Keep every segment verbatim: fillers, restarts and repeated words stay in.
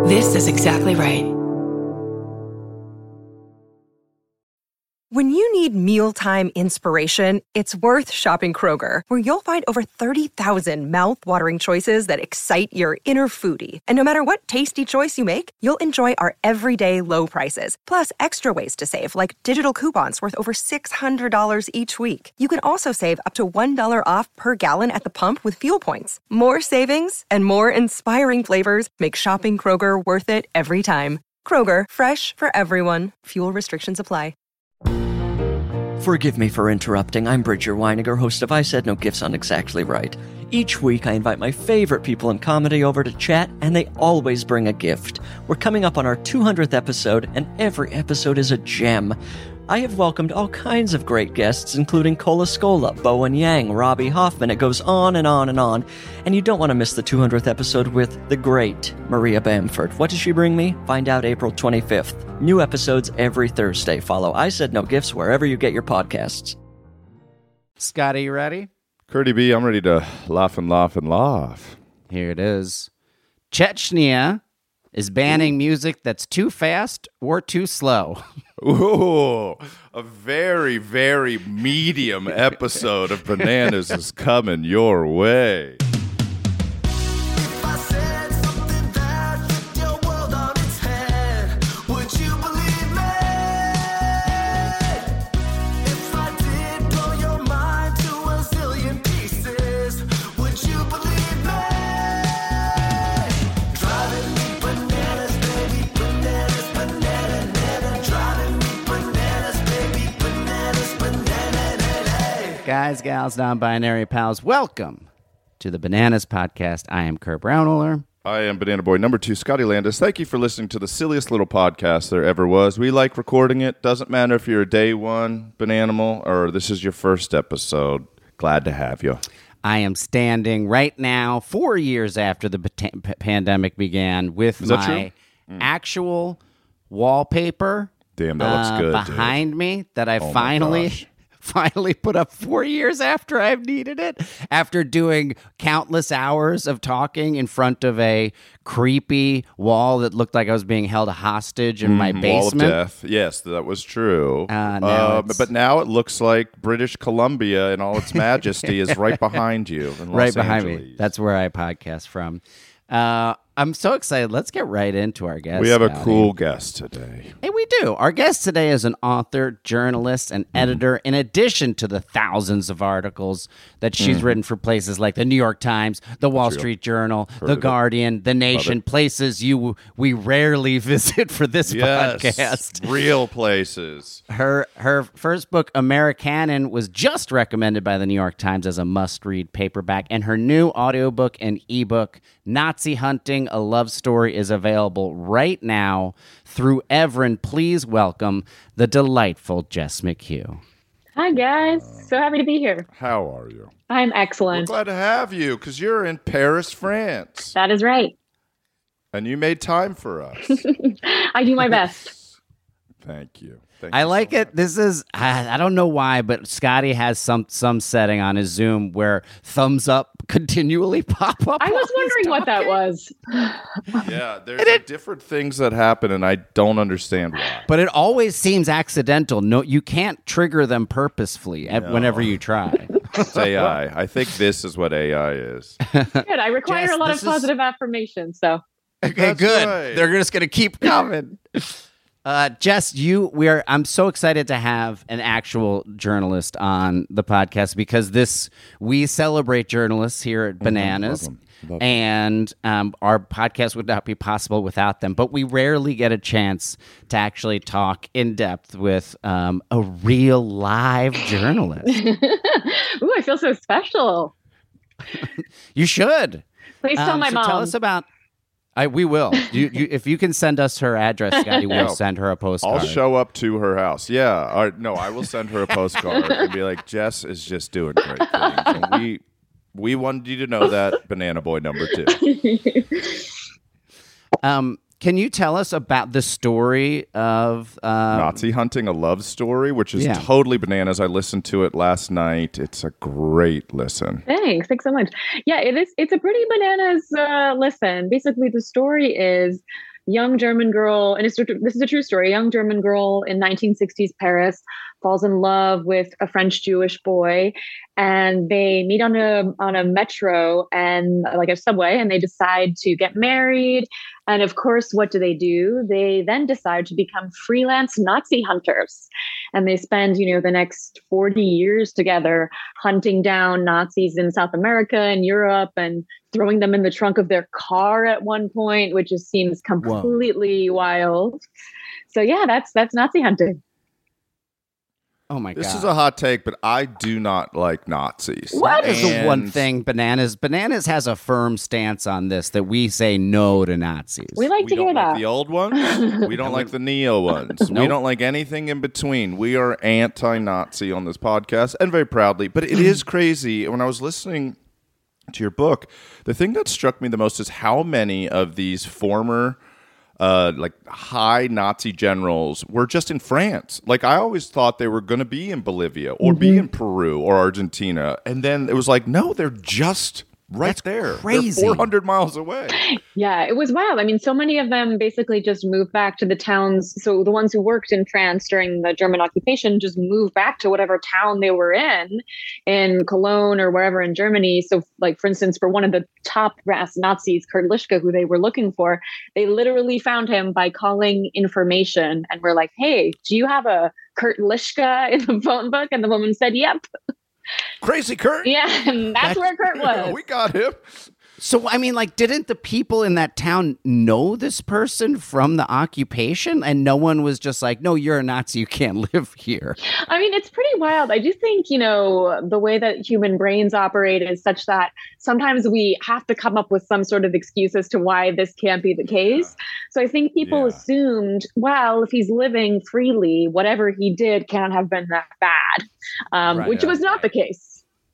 This is exactly right. When you need mealtime inspiration, it's worth shopping Kroger, where you'll find over thirty thousand mouth-watering choices that excite your inner foodie. And no matter what tasty choice you make, you'll enjoy our everyday low prices, plus extra ways to save, like digital coupons worth over six hundred dollars each week. You can also save up to one dollar off per gallon at the pump with fuel points. More savings and more inspiring flavors make shopping Kroger worth it every time. Kroger, fresh for everyone. Fuel restrictions apply. Forgive me for interrupting. I'm Bridger Weiniger, host of I Said No Gifts on Exactly Right. Each week, I invite my favorite people in comedy over to chat, and they always bring a gift. We're coming up on our two hundredth episode, and every episode is a gem. I have welcomed all kinds of great guests, including Cola Scola, Bowen Yang, Robbie Hoffman. It goes on and on and on. And you don't want to miss the two hundredth episode with the great Maria Bamford. What does she bring me? Find out April twenty-fifth. New episodes every Thursday. Follow I Said No Gifts wherever you get your podcasts. Scotty, you ready? Curdy B, I'm ready to laugh and laugh and laugh. Here it is. Chechnya is banning music that's too fast or too slow. Ooh, a very, very medium episode of Bananas is coming your way. Guys, gals, non-binary pals, welcome to the Bananas Podcast. I am Kurt Brownohler. I am Banana Boy number two, Scotty Landis. Thank you for listening to the silliest little podcast there ever was. We like recording it. Doesn't matter if you're a day one Bananimal or this is your first episode. Glad to have you. I am standing right now, four years after the p- p- pandemic began, with Is that my true? Mm. actual wallpaper Damn, that looks uh, good, behind dude. me that I Oh my finally... gosh. finally put up four years after I've needed it, after doing countless hours of talking in front of a creepy wall that looked like I was being held hostage in my Mm, basement. Wall of death. Yes, that was true. Uh, now Uh, it's- but now it looks like British Columbia in all its majesty is right behind you. In Los right behind me. Angeles. That's where I podcast from. Uh, I'm so excited. Let's get right into our guest. We have a Scotty. cool guest today. Hey, we do. Our guest today is an author, journalist, and editor, in addition to the thousands of articles that she's written for places like the New York Times, the Wall Street Journal, the of it. Guardian, the Nation, places you we rarely visit for this Yes, podcast. real places. Her her first book, Americanon, was just recommended by the New York Times as a must-read paperback, and her new audiobook and ebook, Nazi Hunting, A Love Story, is available right now through Evren. Please welcome the delightful Jess McHugh. Hi, guys. So happy to be here. How are you? I'm We're excellent. glad to have you because you're in Paris, France, That is right. and you made time for us. I do my best. Thank you. Thank I you like so it. This is, I, I don't know why, but Scotty has some some setting on his Zoom where thumbs up continually pop up. I was while he's wondering what that talking. was. much. Yeah, there's like, different things that happen, and I don't understand why. But it always seems accidental. No, you can't trigger them purposefully at- whenever you try. It's A I. I think this is what A I is. Good. I require Jess, a lot this of is- positive affirmations. So Okay, That's good. right. They're just going to keep coming. Uh, Jess, you, we are. I'm so excited to have an actual journalist on the podcast because this we celebrate journalists here at Bananas, love 'em. Love 'em. and um, our podcast would not be possible without them. But we rarely get a chance to actually talk in depth with um, a real live journalist. ooh, I feel so special. You should. Please tell Um, my so mom. Tell us about. I, we will. You, you, if you can send us her address, Scotty, we'll Yeah. send her a postcard. I'll show up to her house. Yeah. Or, no, I will send her a postcard and be like, Jess is just doing great things. And we we wanted you to know that, Banana Boy number two. Um, can you tell us about the story of uh, Nazi Hunting, a love story, which is Yeah. totally bananas. I listened to it last night. It's a great listen. Thanks. Thanks so much. Yeah, it is. It's a pretty bananas uh, listen. Basically, the story is young German girl, and it's, this is a true story. A young German girl in nineteen sixties Paris falls in love with a French Jewish boy, and they meet on a on a metro and like a subway, and they decide to get married. And of course, what do they do? They then decide to become freelance Nazi hunters, and they spend, you know, the next forty years together hunting down Nazis in South America and Europe, and throwing them in the trunk of their car at one point, which just seems completely Whoa. wild. So yeah, that's that's Nazi hunting. Oh my God. This is a hot take, but I do not like Nazis. What is the one thing Bananas Bananas has a firm stance on this, that we say no to Nazis. We like we to don't hear like that. The old ones. We don't like the neo ones. Nope. We don't like anything in between. We are anti-Nazi on this podcast, and very proudly. But it is crazy. When I was listening to your book, the thing that struck me the most is how many of these former Uh, like high Nazi generals were just in France. Like I always thought they were going to be in Bolivia or mm-hmm. be in Peru or Argentina, and then it was like, no, they're just right That's there. Crazy. They're four hundred miles away. Yeah, it was wild. I mean, so many of them basically just moved back to the towns. So the ones who worked in France during the German occupation just moved back to whatever town they were in, in Cologne or wherever in Germany. So like, for instance, for one of the top brass Nazis, Kurt Lischke, who they were looking for, they literally found him by calling information and were like, hey, do you have a Kurt Lischke in the phone book? And the woman said, yep. Crazy Kurt. Yeah, and that's, that's where Kurt was. We got him. So, I mean, like, didn't the people in that town know this person from the occupation? And no one was just like, no, you're a Nazi, you can't live here. I mean, it's pretty wild. I do think, you know, the way that human brains operate is such that sometimes we have to come up with some sort of excuse as to why this can't be the case. Yeah. So I think people yeah. assumed, well, if he's living freely, whatever he did can't have been that bad, um, right, which yeah. was not the case.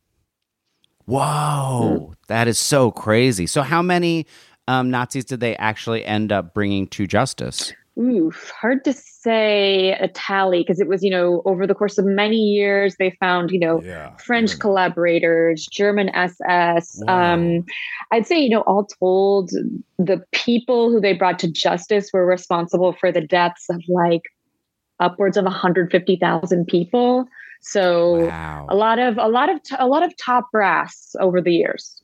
Whoa, mm. that is so crazy. So how many um, Nazis did they actually end up bringing to justice? Oof, hard to say a tally, because it was, you know, over the course of many years, they found, you know, yeah, French yeah. collaborators, German S S. Wow. Um, I'd say, you know, all told, the people who they brought to justice were responsible for the deaths of like upwards of one hundred fifty thousand people. So wow. a lot of a lot of t- a lot of top brass over the years.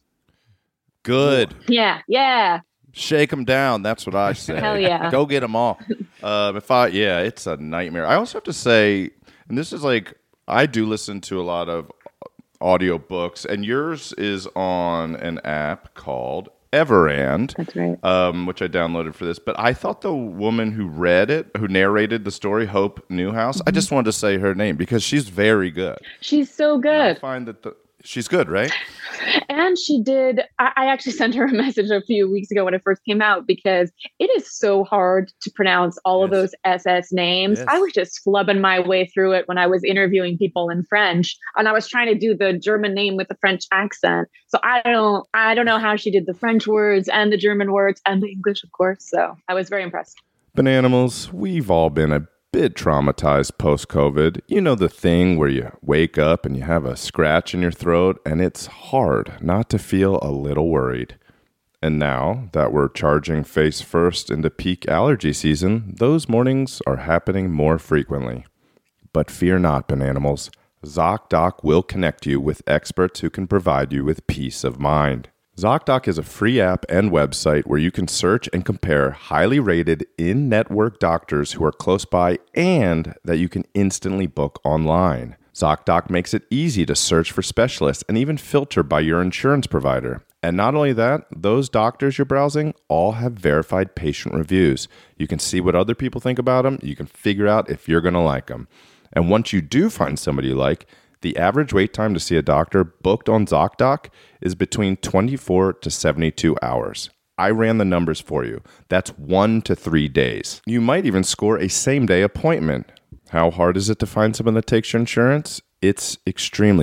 Good. Yeah, yeah. Shake them down. That's what I say. Hell yeah. Go get them all. Um, if I, yeah, it's a nightmare. I also have to say, and this is like, I do listen to a lot of audiobooks, and yours is on an app called Everand. That's right. Um, which I downloaded for this. But I thought the woman who read it, who narrated the story, Hope Newhouse, mm-hmm. I just wanted to say her name because she's very good. She's so good. And I find that the, she's good, right? And she did. I, I actually sent her a message a few weeks ago when it first came out, because it is so hard to pronounce all yes. of those S S names. Yes. I was just flubbing my way through it when I was interviewing people in French, and I was trying to do the German name with the French accent. So I don't, I don't know how she did the French words and the German words and the English, of course. So I was very impressed. Bananimals, we've all been a bit traumatized post-COVID. You know the thing where you wake up and you have a scratch in your throat and it's hard not to feel a little worried. And now that we're charging face first into peak allergy season, those mornings are happening more frequently. But fear not, Bananimals. ZocDoc will connect you with experts who can provide you with peace of mind. ZocDoc is a free app and website where you can search and compare highly rated in-network doctors who are close by and that you can instantly book online. ZocDoc makes it easy to search for specialists and even filter by your insurance provider. And not only that, those doctors you're browsing all have verified patient reviews. You can see what other people think about them. You can figure out if you're going to like them. And once you do find somebody you like, the average wait time to see a doctor booked on ZocDoc is between twenty-four to seventy-two hours. I ran the numbers for you. That's one to three days. You might even score a same-day appointment. How hard is it to find someone that takes your insurance? It's extremely hard.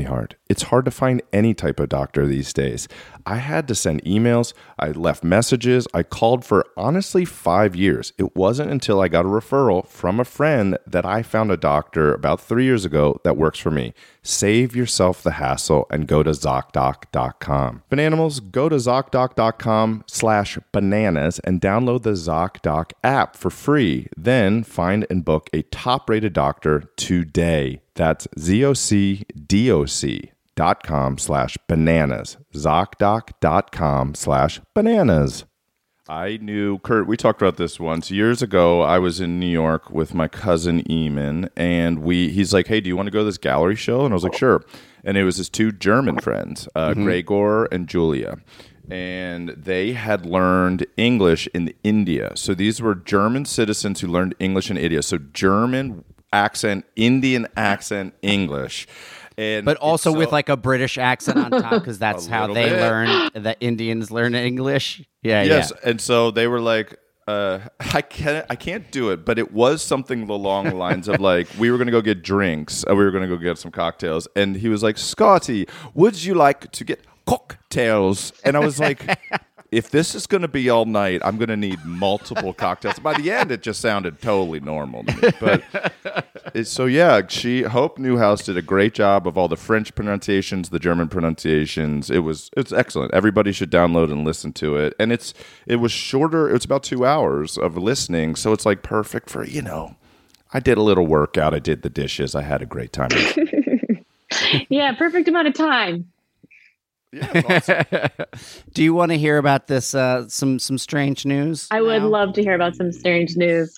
It's hard to find any type of doctor these days. I had to send emails. I left messages. I called for honestly five years. It wasn't until I got a referral from a friend that I found a doctor about three years ago that works for me. Save yourself the hassle and go to ZocDoc dot com. Bananimals, go to ZocDoc dot com slash bananas and download the ZocDoc app for free. Then find and book a top-rated doctor today. That's Z-O-C-D-O-C. dot com slash bananas. ZocDoc dot com slash bananas. I knew, Kurt, we talked about this once. Years ago, I was in New York with my cousin Eamon, and we he's like, hey, do you want to go to this gallery show? And I was like, sure. And it was his two German friends, uh, mm-hmm. Gregor and Julia. And they had learned English in India. So these were German citizens who learned English in India. So German accent, Indian accent, English. And but also so, with like a British accent on top, because that's how they bit. learn, the Indians learn English. Yeah, yes. yeah. And so they were like, uh, I can't, I can't do it. But it was something along the lines of like, we were going to go get drinks. Uh, we were going to go get some cocktails. And he was like, Scotty, would you like to get cocktails? And I was like, if this is going to be all night, I'm going to need multiple cocktails. By the end, it just sounded totally normal to me. But it, so yeah, she Hope Newhouse did a great job of all the French pronunciations, the German pronunciations. It was it's excellent. Everybody should download and listen to it. And it's it was shorter. It's about two hours of listening, so it's like perfect for you know. I did a little workout. I did the dishes. I had a great time. Yeah, perfect amount of time. Yeah, awesome. Do you want to hear about this? Uh, some some strange news. I would now? love to hear about some strange news.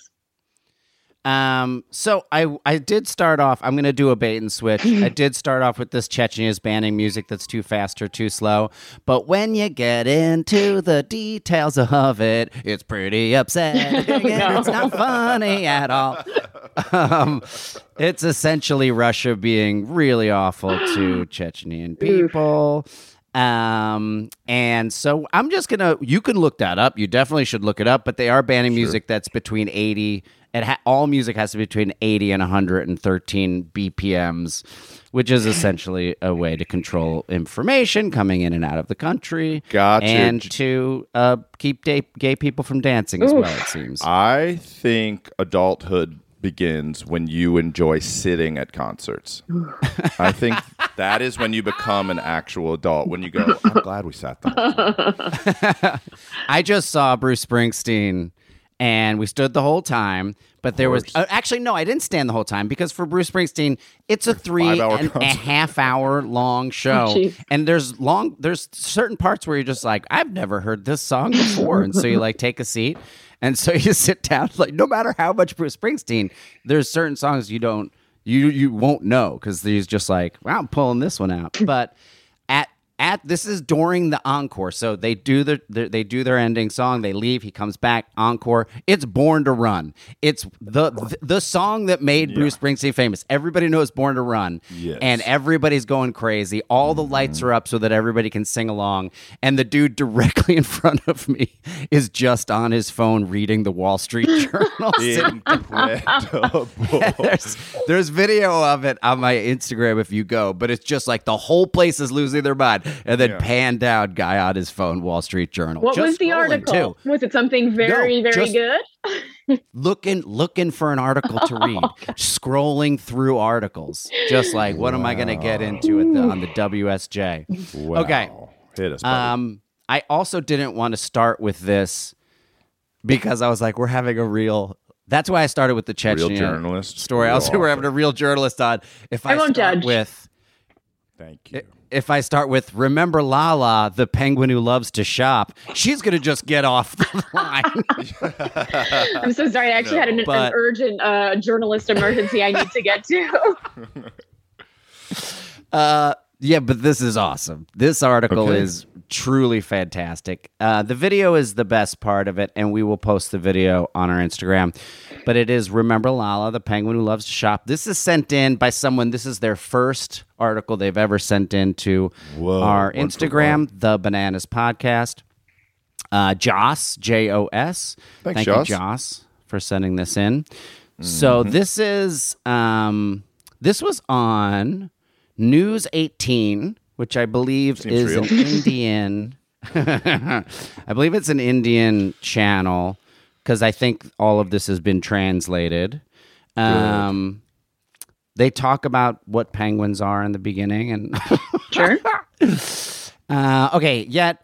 Um, so I I did start off. I'm going to do a bait and switch. I did start off with this Chechnyas banning music that's too fast or too slow. But when you get into the details of it, it's pretty upsetting. Oh, no. And it's not funny at all. Um, it's essentially Russia being really awful to Chechnyan people. Um, and so I'm just gonna, you can look that up. You definitely should look it up, but they are banning sure. music that's between eighty, it ha- all music has to be between eighty and one hundred thirteen B P Ms, which is essentially a way to control information coming in and out of the country. Gotcha. And to uh, keep gay, gay people from dancing as Oof. well, it seems. I think adulthood begins when you enjoy sitting at concerts. I think that is when you become an actual adult. When you go, I'm glad we sat there. I just saw Bruce Springsteen, and we stood the whole time. But there was uh, actually no, I didn't stand the whole time because for Bruce Springsteen, it's a three and a half hour long show, oh, and there's long there's certain parts where you're just like, I've never heard this song before, and so you like take a seat. And so you sit down, like no matter how much Bruce Springsteen, there's certain songs you don't, you you won't know because he's just like, well, I'm pulling this one out. But at at this is during the encore, so they do the, the they do their ending song, they leave, he comes back, encore. It's Born to Run. It's the the, the song that made yeah. Bruce Springsteen famous. Everybody knows Born to Run, yes. and everybody's going crazy. All the lights are up so that everybody can sing along. And the dude directly in front of me is just on his phone reading the Wall Street Journal. Incredible. there's, there's video of it on my Instagram if you go, but it's just like the whole place is losing their mind. And then yeah. pan down guy on his phone, Wall Street Journal. What just was the article? Too. Was it something very, no, very good? looking, looking for an article to read, scrolling through articles, just like, what wow. am I going to get into at the, on the W S J? Wow. Okay. Hit us, buddy. Um, I also didn't want to start with this because I was like, we're having a real. That's why I started with the Chechnya journalist story. Real I was we're having a real journalist on. If I, I won't start judge. with. Thank you. If I start with, remember Lala, the penguin who loves to shop, she's going to just get off the line. I'm so sorry. I actually no, had an, but, an urgent uh, journalist emergency I need to get to. uh, yeah, but this is awesome. This article okay. is truly fantastic. Uh, the video is the best part of it, and we will post the video on our Instagram. But it is Remember Lala, the penguin who loves to shop. This is sent in by someone. This is their first article they've ever sent in to Whoa, our Instagram, The Bananas Podcast. Uh, Joss, J O S. Thanks, Thank Joss. you, Joss, for sending this in. Mm-hmm. So this is um, this was on News eighteen, which I believe Seems is real. an Indian. I believe it's an Indian channel because I think all of this has been translated. Um, they talk about what penguins are in the beginning, and Sure. Uh, okay, yet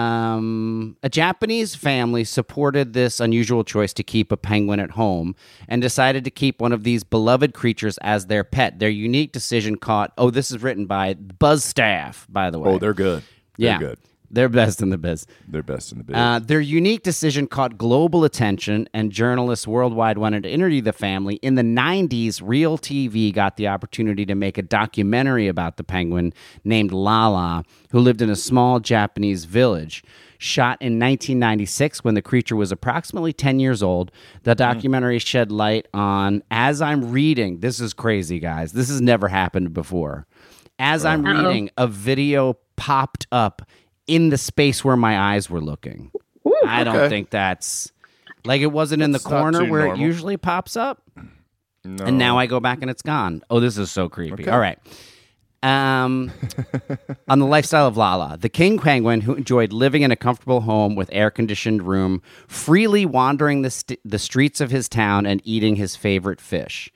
um, a Japanese family supported this unusual choice to keep a penguin at home and decided to keep one of these beloved creatures as their pet. Their unique decision caught, oh, this is written by BuzzStaff, by the way. Oh, they're good. They're yeah, good. They're best in the biz. They're best in the biz. Uh, their unique decision caught global attention, and journalists worldwide wanted to interview the family. In the nineties, Real T V got the opportunity to make a documentary about the penguin named Lala, who lived in a small Japanese village. Shot in nineteen ninety-six when the creature was approximately ten years old, the documentary shed light on, as I'm reading, this is crazy, guys. This has never happened before. As I'm Uh-oh. reading, a video popped up in the space where my eyes were looking. Ooh, I don't okay. think that's like it wasn't in the That's not corner too where it normal. usually pops up. no. And now I go back and it's gone. Oh, this is so creepy. Okay. All right. Um, on the lifestyle of Lala, the king penguin who enjoyed living in a comfortable home with air-conditioned room, freely wandering the, st- the streets of his town and eating his favorite fish.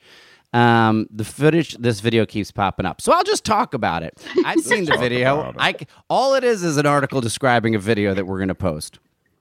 Um, the footage, this video keeps popping up. So I'll just talk about it. I've seen the video. about it. I, c- all it is is an article describing a video that we're going to post.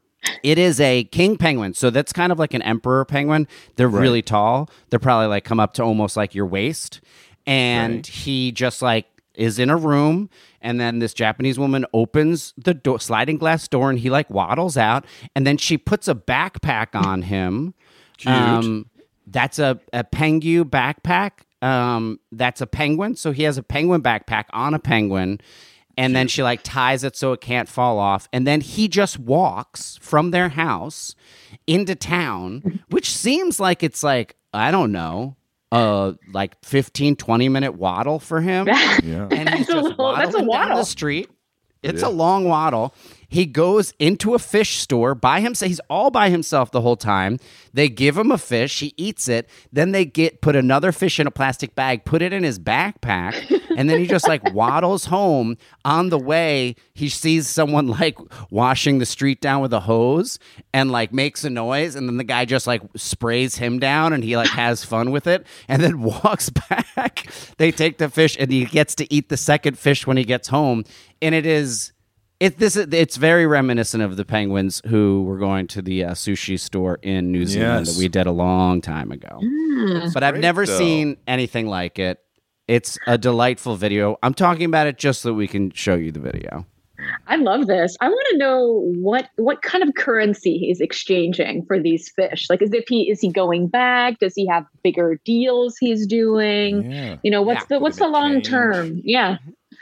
It is a king penguin. So that's kind of like an emperor penguin. They're really tall. They're probably like come up to almost like your waist. And Right. he just like is in a room. And then this Japanese woman opens the door, sliding glass door, and he like waddles out. And then she puts a backpack on him. Cute. That's a, a pengu backpack. Um, that's a penguin. So he has a penguin backpack on a penguin. And then she like ties it so it can't fall off. And then he just walks from their house into town, which seems like it's like, I don't know, uh, like fifteen, twenty minute waddle for him. Yeah. And he's That's a just little- that's a waddling down waddle. the street. It's Yeah. a long waddle. He goes into a fish store by himself. He's all by himself the whole time. They give him a fish. He eats it. Then they get put another fish in a plastic bag, put it in his backpack, and then he just like waddles home. On the way, he sees someone like washing the street down with a hose and like makes a noise, and then the guy just like sprays him down, and he like has fun with it, and then walks back. They take the fish, and he gets to eat the second fish when he gets home, and it is. It this is it's very reminiscent of the penguins who were going to the uh, sushi store in New Zealand Yes. that we did a long time ago. But I've great, never though. seen anything like it. It's a delightful video. I'm talking about it just so that we can show you the video. I love this. I want to know what what kind of currency he's exchanging for these fish. Like, is if he is he going back? Does he have bigger deals he's doing? Yeah. You know, what's Yeah. the what's Bit the of long change. term? Yeah.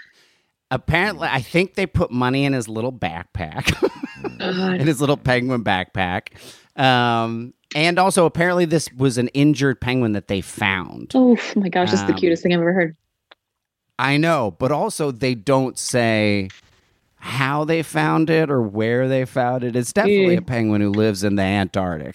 Apparently, I think they put money in his little backpack, in his little penguin backpack. Um, and also, apparently, this was an injured penguin that they found. Oh my gosh, this is the Um, cutest thing I've ever heard. I know, but also they don't say how they found it or where they found it. It's definitely Yeah. a penguin who lives in the Antarctic.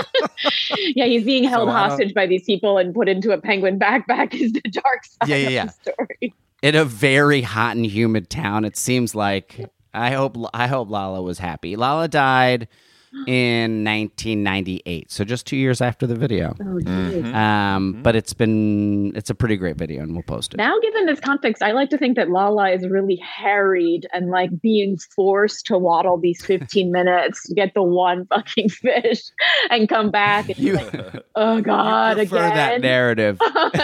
Yeah, he's being held So I don't- hostage by these people and put into a penguin backpack is the dark side Yeah, yeah, of yeah. the story. In a very hot and humid town, it seems like. I hope I hope Lala was happy. Lala died in nineteen ninety-eight, so just two years after the video. Oh, geez. Um, but it's been it's a pretty great video, and we'll post it. Now, given this context, I like to think that Lala is really harried and like being forced to waddle these fifteen minutes to get the one fucking fish and come back. And You- like, oh God, Prefer again. that narrative.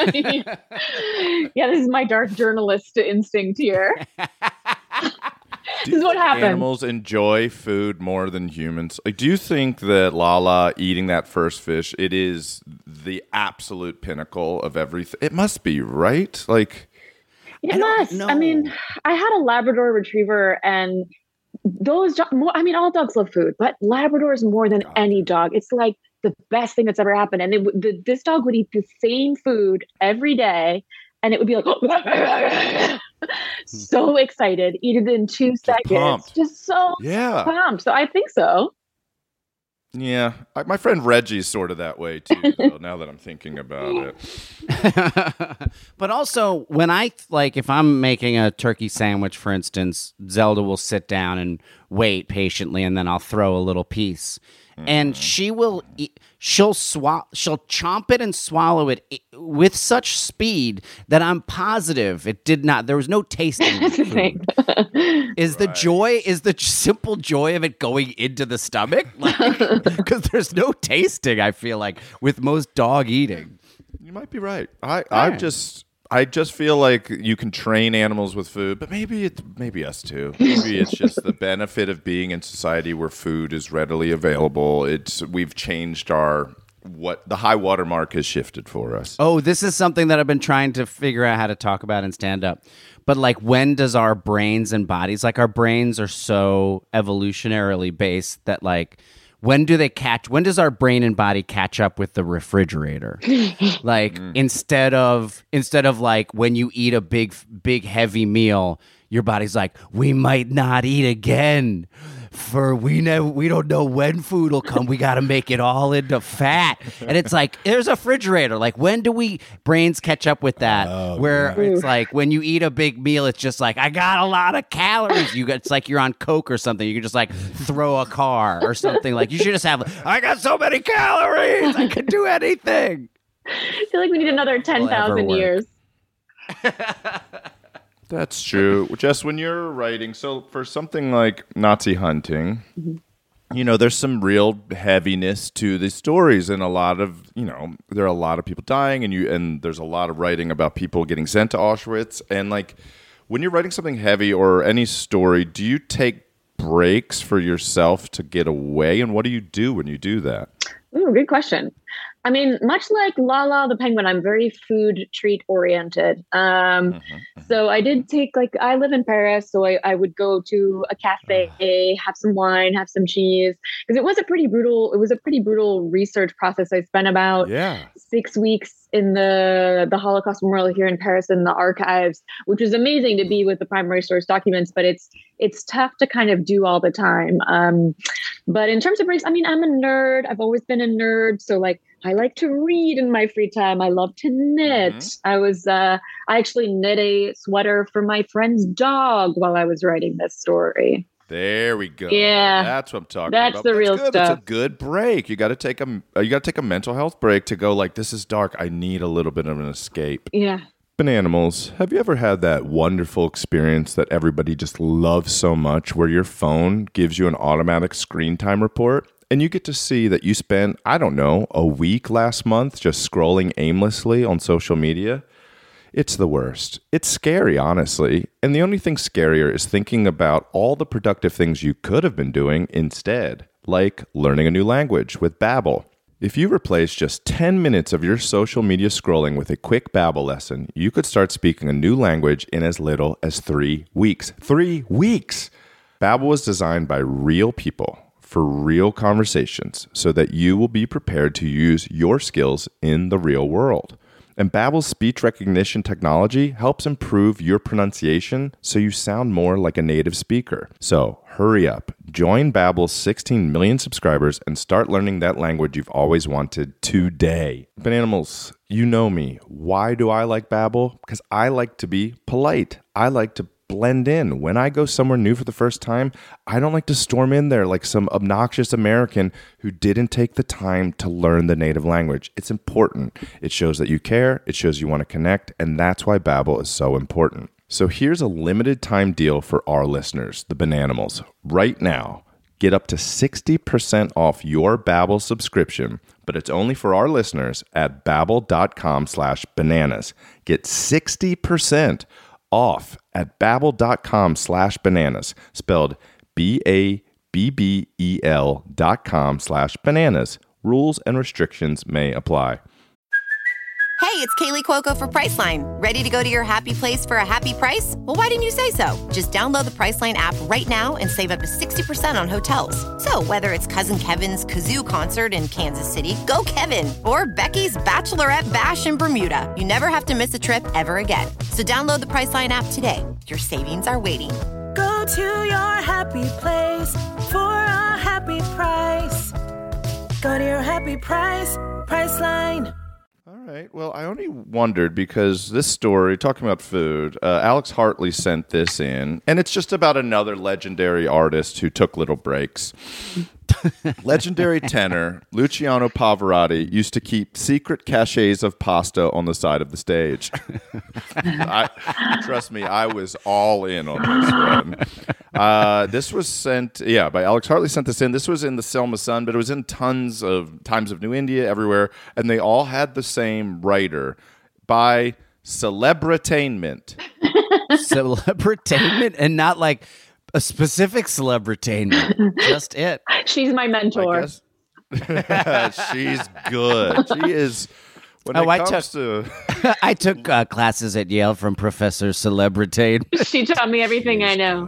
Yeah, this is my dark journalist instinct here. Do This is you what think happened. Animals enjoy food more than humans. Like, do you think that Lala eating that first fish, it is the absolute pinnacle of everything? It must be, right? Like, It I don't must. know. I mean, I had a Labrador Retriever, and those do- more. I mean, all dogs love food, but Labradors more than any dog. It's like the best thing that's ever happened. And it, would- the, this dog would eat the same food every day, and it would be like so excited, eat it in two seconds, pumped. just so yeah. pumped. So I think so. Yeah, I, my friend Reggie's sort of that way too, though, now that I'm thinking about it. But also, when I, like, if I'm making a turkey sandwich, for instance, Zelda will sit down and wait patiently, and then I'll throw a little piece. Mm. And she will eat, she'll swallow, she'll chomp it and swallow it with such speed that I'm positive it did not, there was no tasting. That's the thing. Is right. the joy, is the simple joy of it going into the stomach? Because there's no tasting, I feel like, with most dog eating. You might be right. I, I right. just... I just feel like you can train animals with food, but maybe it's maybe us too. Maybe it's just the benefit of being in society where food is readily available. It's we've changed our what the high water mark has shifted for us. Oh, this is something that I've been trying to figure out how to talk about in stand up. But like, when does our brains and bodies, like our brains are so evolutionarily based that like, when do they catch, when does our brain and body catch up with the refrigerator? Like mm. instead of, instead of like when you eat a big, big heavy meal, your body's like, we might not eat again for we never, we don't know when food will come. We got to make it all into fat. And it's like, there's a refrigerator. Like, when do we brains catch up with that? Oh, where yeah. it's like when you eat a big meal, it's just like, I got a lot of calories. You got, it's like you're on Coke or something. You can just like throw a car or something. Like, you should just have, I got so many calories. I can do anything. I feel like we need another ten thousand years. That's true. Just when you're writing, so for something like Nazi hunting, mm-hmm. you know, there's some real heaviness to the stories, and a lot of, you know, there are a lot of people dying, and you, and there's a lot of writing about people getting sent to Auschwitz. And like, when you're writing something heavy or any story, do you take breaks for yourself to get away? And what do you do when you do that? Ooh, good question. I mean, much like Lala the Penguin, I'm very food treat oriented. Um, mm-hmm. So I did take, like, I live in Paris, so I, I would go to a cafe, uh. have some wine, have some cheese, because it was a pretty brutal, it was a pretty brutal research process. I spent about yeah. six weeks in the, the Holocaust Memorial here in Paris in the archives, which was amazing to be with the primary source documents, but it's, it's tough to kind of do all the time. Um, but in terms of breaks, I mean, I'm a nerd. I've always been a nerd. So like, I like to read in my free time. I love to knit. Mm-hmm. I was, uh, I actually knit a sweater for my friend's dog while I was writing this story. There we go. Yeah, that's what I'm talking that's about. The that's the real good. stuff. It's a good break. You got to take a, you got to take a mental health break to go like, this is dark. I need a little bit of an escape. Yeah. Bananimals, have you ever had that wonderful experience that everybody just loves so much, where your phone gives you an automatic screen time report? And you get to see that you spent, I don't know, a week last month just scrolling aimlessly on social media? It's the worst. It's scary, honestly. And the only thing scarier is thinking about all the productive things you could have been doing instead, like learning a new language with Babbel. If you replace just ten minutes of your social media scrolling with a quick Babbel lesson, you could start speaking a new language in as little as three weeks. Three weeks! Babbel was designed by real people for real conversations so that you will be prepared to use your skills in the real world. And Babbel's speech recognition technology helps improve your pronunciation so you sound more like a native speaker. So hurry up, join Babbel's sixteen million subscribers and start learning that language you've always wanted today. Bananimals, you know me. Why do I like Babbel? Because I like to be polite. I like to blend in. When I go somewhere new for the first time, I don't like to storm in there like some obnoxious American who didn't take the time to learn the native language. It's important. It shows that you care. It shows you want to connect. And that's why Babbel is so important. So here's a limited time deal for our listeners, the Bananimals. Right now, get up to sixty percent off your Babbel subscription, but it's only for our listeners at babbel.com slash bananas. Get sixty percent off at babbel.com slash bananas, spelled B A B B E L dot com slash bananas. Rules and restrictions may apply. Hey, it's Kaylee Cuoco for Priceline. Ready to go to your happy place for a happy price? Well, why didn't you say so? Just download the Priceline app right now and save up to sixty percent on hotels. So whether it's Cousin Kevin's Kazoo Concert in Kansas City, go Kevin, or Becky's Bachelorette Bash in Bermuda, you never have to miss a trip ever again. So download the Priceline app today. Your savings are waiting. Go to your happy place for a happy price. Go to your happy price, Priceline. All right. Well, I only wondered because this story, talking about food, uh, Alex Hartley sent this in, and it's just about another legendary artist who took little breaks. Legendary tenor Luciano Pavarotti used to keep secret caches of pasta on the side of the stage. I, trust me, I was all in on this one. Uh, this was sent, yeah, by Alex Hartley sent this in. This was in the Selma Sun, but it was in tons of Times of New India, everywhere, and they all had the same writer by Celebritainment. Celebritainment, and not like a specific celebritainment, just it. She's my mentor. She's good. She is. When oh, it I comes took to... I took uh, classes at Yale from Professor Celebritain. She taught me everything I know.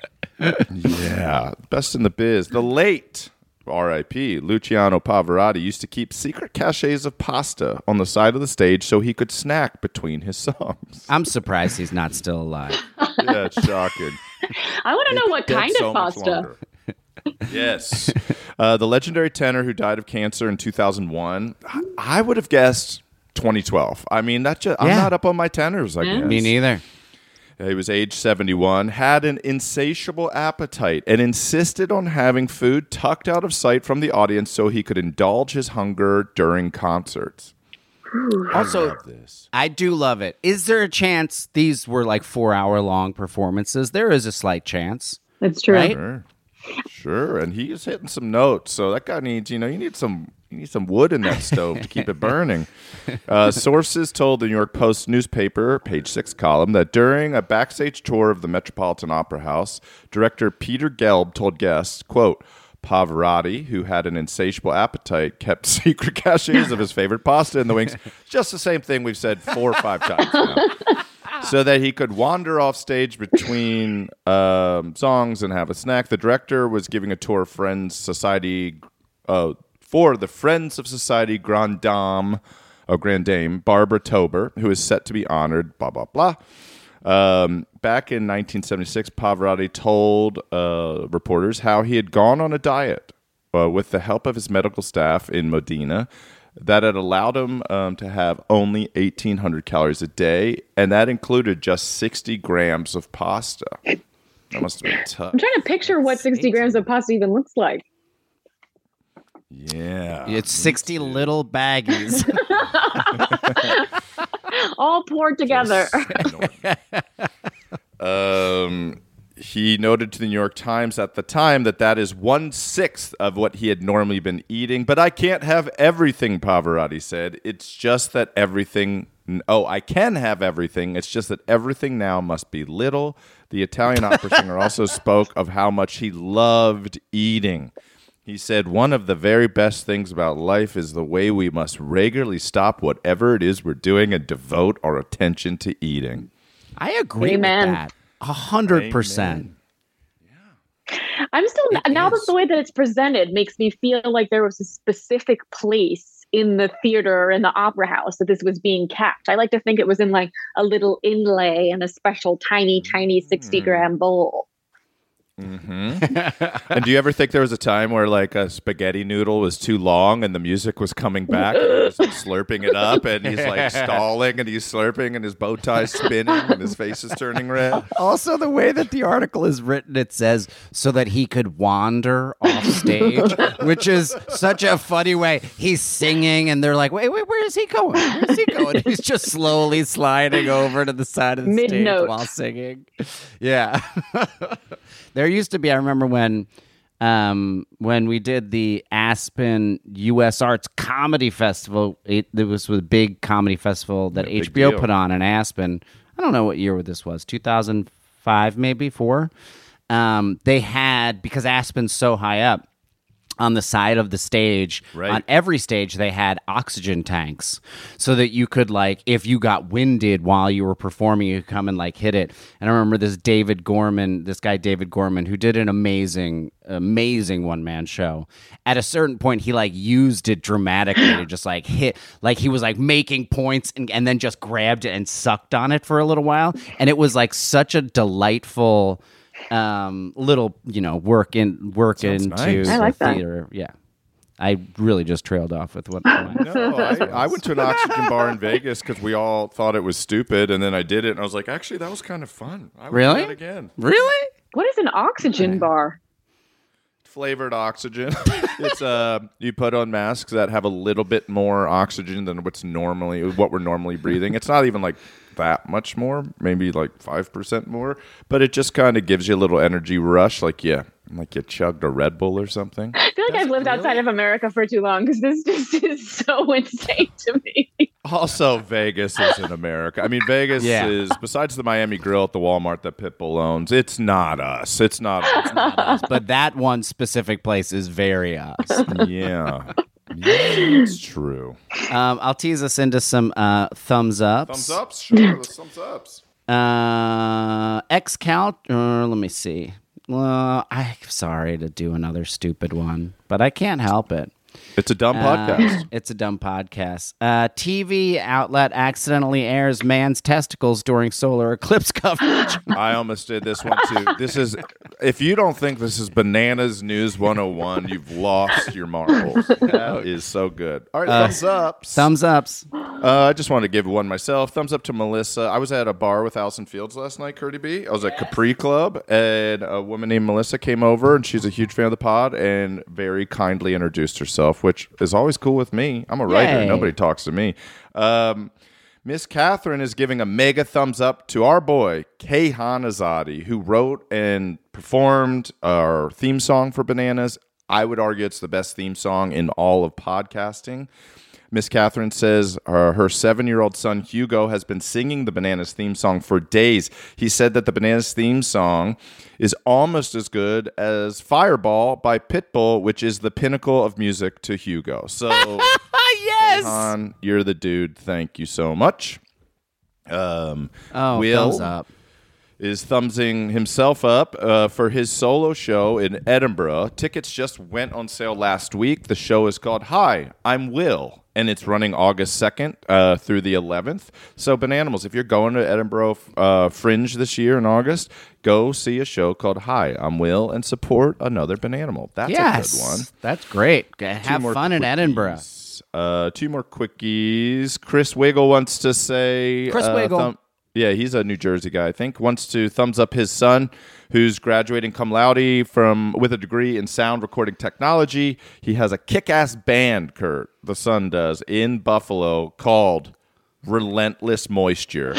Yeah, best in the biz. The late R I P Luciano Pavarotti used to keep secret caches of pasta on the side of the stage so he could snack between his songs. I'm surprised he's not still alive. Yeah, it's shocking. I want to know what kind so of pasta. Yes. Uh, the legendary tenor who died of cancer in two thousand one, I would have guessed twenty twelve. I mean, that just, I'm Yeah. not up on my tenors, I Yeah. guess. Me neither. He was age seventy-one, had an insatiable appetite, and insisted on having food tucked out of sight from the audience so he could indulge his hunger during concerts. Also, Love this. I do love it. Is there a chance these were like four hour long performances? There is a slight chance. That's true. Right? Sure. Sure, and he is hitting some notes. So that guy needs, you know, you need some, you need some wood in that stove to keep it burning. Uh, sources told the New York Post newspaper, page six column, that during a backstage tour of the Metropolitan Opera House, director Peter Gelb told guests, quote, Pavarotti, who had an insatiable appetite, kept secret caches of his favorite pasta in the wings. Just the same thing we've said four or five times now. So that he could wander off stage between um, songs and have a snack. The director was giving a tour of Friends Society uh, for the Friends of Society Grand Dame, oh, Grand Dame, Barbara Tober, who is set to be honored, blah, blah, blah. Um, back in nineteen seventy-six, Pavarotti told uh, reporters how he had gone on a diet uh, with the help of his medical staff in Modena that had allowed him um, to have only eighteen hundred calories a day, and that included just sixty grams of pasta. That must have been tough. I'm trying to picture what sixty grams of pasta even looks like. Yeah. It's sixty little baggies. All poured together. um, he noted to the New York Times at the time that that is one-sixth of what he had normally been eating. But I can't have everything, Pavarotti said. It's just that everything... Oh, I can have everything. It's just that everything now must be little. The Italian opera singer also spoke of how much he loved eating. He said, one of the very best things about life is the way we must regularly stop whatever it is we're doing and devote our attention to eating. I agree Amen. with that. A hundred percent. I'm still, It now that is. the way that it's presented makes me feel like there was a specific place in the theater and the opera house that this was being kept. I like to think it was in like a little inlay in a special tiny, tiny sixty gram bowl. Mm-hmm. And do you ever think there was a time where like a spaghetti noodle was too long and the music was coming back and he was like, slurping it up and he's like stalling and he's slurping and his bow tie's spinning and his face is turning red? Also, the way that the article is written, it says so that he could wander off stage, which is such a funny way. He's singing, and they're like, "Wait, wait, where is he going? Where is he going?" He's just slowly sliding over to the side of the Mid-note. stage while singing. Yeah, there used to be. I remember when. Um, when we did the Aspen U S Arts Comedy Festival, it, it was a big comedy festival that Yeah, big H B O deal. put on in Aspen. I don't know what year this was, two thousand five, maybe four. Um, they had, because Aspen's so high up, on the side of the stage, Right. on every stage, they had oxygen tanks so that you could, like, if you got winded while you were performing, you could come and, like, hit it. And I remember this David Gorman, this guy David Gorman, who did an amazing, amazing one-man show. At a certain point, he, like, used it dramatically to just, like, hit, like, he was, like, making points and, and then just grabbed it and sucked on it for a little while. And it was, like, such a delightful... um little, you know, work in work Sounds into nice. the I like that. theater. Yeah. I really just trailed off with what. what No, I, I went to an oxygen bar in Vegas because we all thought it was stupid, and then I did it, and I was like, actually, that was kind of fun. I would Really? do that again. Really? What is an oxygen bar? Flavored oxygen. It's uh, you put on masks that have a little bit more oxygen than what's normally what we're normally breathing. It's not even like that much more, maybe like five percent more, but it just kind of gives you a little energy rush, like yeah, like you chugged a Red Bull or something. I feel like That's I've lived really- outside of America for too long because this just is so insane to me. Also, Vegas is in America. I mean, Vegas Yeah. is, besides the Miami Grill at the Walmart that Pitbull owns, it's not us. It's not us. But that one specific place is very us. Yeah. Yeah, it's true. Um, I'll tease us into some uh, thumbs ups. Thumbs ups? Sure, the thumbs ups. Uh, Xcount. Uh, let me see. Well, I'm sorry to do another stupid one, but I can't help it. It's a dumb Uh, podcast. It's a dumb podcast. Uh, T V outlet accidentally airs man's testicles during solar eclipse coverage. I almost did this one too. This is, if you don't think this is Bananas News one oh one, you've lost your marbles. That is so good. All right, Uh, thumbs ups. Thumbs ups. Uh, I just wanted to give one myself. Thumbs up to Melissa. I was at a bar with Allison Fields last night, Curdy B. I was at Capri Club, and a woman named Melissa came over, and she's a huge fan of the pod, and very kindly introduced herself, which is always cool with me. I'm a writer. Yay. Nobody talks to me. Um, Miss Catherine is giving a mega thumbs up to our boy, Kay Hanazadi, who wrote and performed our theme song for Bananas. I would argue it's the best theme song in all of podcasting. Miss Catherine says uh, her seven-year-old son, Hugo, has been singing the Bananas theme song for days. He said that the Bananas theme song is almost as good as Fireball by Pitbull, which is the pinnacle of music to Hugo. So, Yes. Han, you're the dude. Thank you so much. Um, Oh, Will thumbs up. is thumbsing himself up uh, for his solo show in Edinburgh. Tickets just went on sale last week. The show is called Hi, I'm Will, and it's running August second uh, through the eleventh. So, Bananimals, if you're going to Edinburgh uh, Fringe this year in August, go see a show called Hi, I'm Will, and support another Bananimal. That's Yes. a good one. That's great. Two Have more fun in quickies. Edinburgh. Uh, two more quickies. Chris Wiggle wants to say... Chris uh, Wiggle. thumb- yeah, he's a New Jersey guy, I think. Wants to thumbs up his son, who's graduating cum laude from with a degree in sound recording technology. He has a kick-ass band, Kurt, the son does, in Buffalo called Relentless Moisture.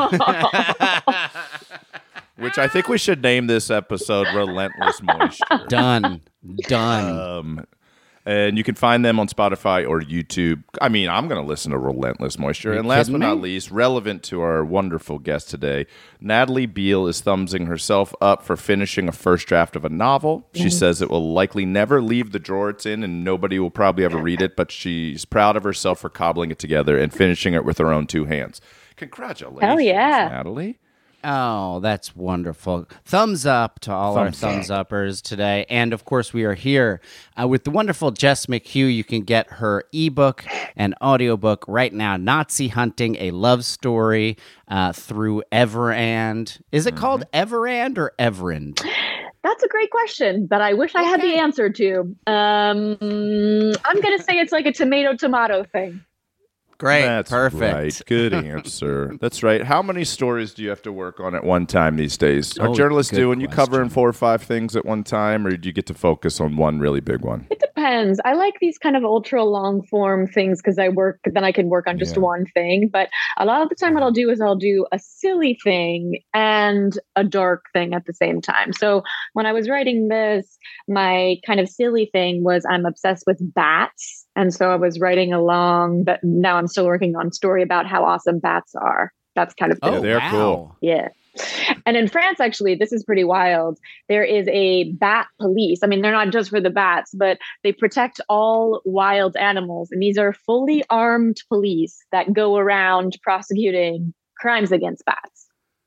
Which I think we should name this episode Relentless Moisture. Done. Done. Um, and you can find them on Spotify or YouTube. I mean, I'm going to listen to Relentless Moisture. Are you And last but kidding not me? least, relevant to our wonderful guest today, Natalie Beale is thumbsing herself up for finishing a first draft of a novel. She says it will likely never leave the drawer it's in, and nobody will probably ever read it, but she's proud of herself for cobbling it together and finishing it with her own two hands. Congratulations, Hell yeah. Natalie. Oh, that's wonderful. Thumbs up to all Thumbs our thumbs uppers today. And of course, we are here uh, with the wonderful Jess McHugh. You can get her ebook and audiobook right now, Nazi Hunting, a Love Story, uh, through Everand. Is it called Everand or Everand? That's a great question that I wish I had the answer to. Um, I'm going to say it's like a tomato tomato thing. Great. That's Perfect. right. Good answer. That's right. How many stories do you have to work on at one time these days? Are Oh, journalists good doing you covering question. four or five things at one time, or do you get to focus on one really big one? It depends. I like these kind of ultra long form things because I work, then I can work on just Yeah. one thing. But a lot of the time, what I'll do is I'll do a silly thing and a dark thing at the same time. So when I was writing this, my kind of silly thing was I'm obsessed with bats. And so I was writing along, but now I'm still working on a story about how awesome bats are. That's kind of Oh, cool. they're wow. cool. Yeah. And in France, actually, this is pretty wild. There is a bat police. I mean, they're not just for the bats, but they protect all wild animals. And these are fully armed police that go around prosecuting crimes against bats.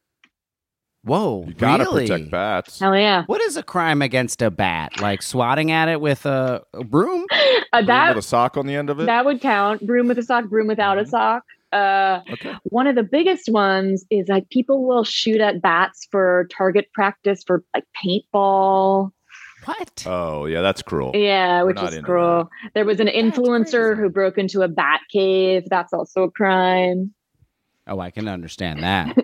Whoa. You gotta really? protect bats. Hell yeah. What is a crime against a bat? Like swatting at it with a, a broom? Uh, Broom that, with a sock on the end of it. that would count. Broom with a sock, broom without a sock. Uh, Okay. One of the biggest ones is like people will shoot at bats for target practice for like paintball. What? Oh, yeah, that's cruel. Yeah, We're which not is into cruel. There was an influencer who broke into a bat cave. That's also a crime. Oh, I can understand that.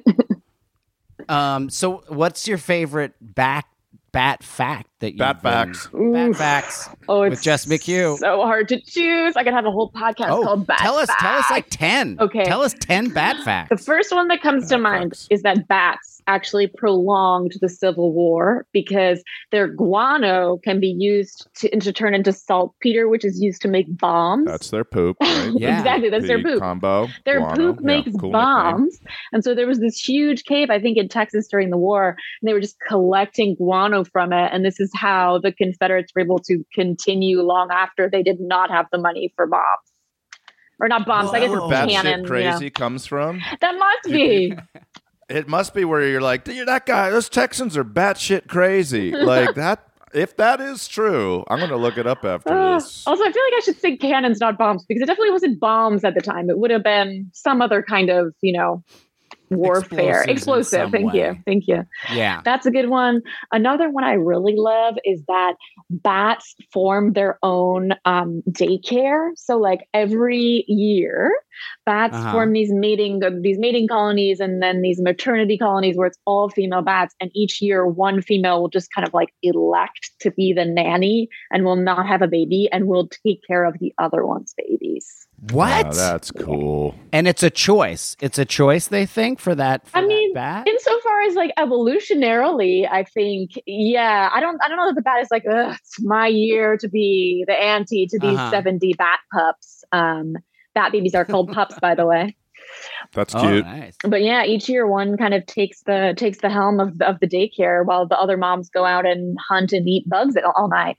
um, so what's your favorite back bat fact that you Bat facts. Bat Oof. facts. Oh, it's with Jess McHugh. so hard to choose. I could have a whole podcast Oh, called Bat tell us, Facts. tell us like ten. Okay. Tell us ten bat facts. The first one that comes to Bat mind facts. is that bats actually prolonged the Civil War because their guano can be used to, to turn into saltpeter, which is used to make bombs. That's their poop, right? Yeah. Exactly, that's their P poop. Combo. Their guano. poop Yeah, makes cool bombs. And so there was this huge cave, I think, in Texas during the war, and they were just collecting guano from it. And this is how the Confederates were able to continue long after they did not have the money for bombs. Or not bombs, I guess Where it's bat cannon. shit you crazy know. comes from. That must be. It must be where you're like, "Dude, that guy, those Texans are batshit crazy. Like that. If that is true, I'm going to look it up after Uh, this. also, I feel like I should say cannons, not bombs, because it definitely wasn't bombs at the time. It would have been some other kind of, you know, warfare. Explosives in Explosive. some Thank way. you. Thank you. Yeah. That's a good one. Another one I really love is that bats form their own um, daycare. So, like every year, bats Uh-huh. form these mating these mating colonies, and then these maternity colonies where it's all female bats. And each year, one female will just kind of like elect to be the nanny and will not have a baby and will take care of the other one's babies. What? Wow, that's cool. And it's a choice. It's a choice, they think, for that, for I mean, that bat? insofar as like evolutionarily, I think, yeah, I don't, I don't know that the bat is like, ugh, it's my year to be the auntie to these Uh-huh. seventy bat pups. Um, bat babies are called pups, by the way. That's Oh, cute. nice. But yeah, each year one kind of takes the takes the helm of the, of the daycare while the other moms go out and hunt and eat bugs all- all night.